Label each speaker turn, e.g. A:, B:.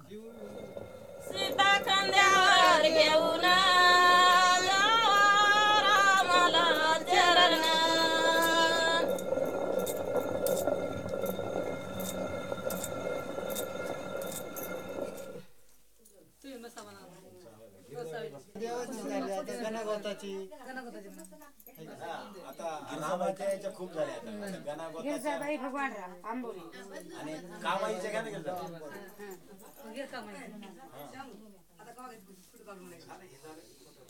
A: सीता खांद्यावर घेऊन रामाला चरण
B: आता रामाच्या याच्या खूप झाल्या आता गणागोताच्या
C: भगवान राम आंबोली
B: आणि कामाईच्या गाणं गेलं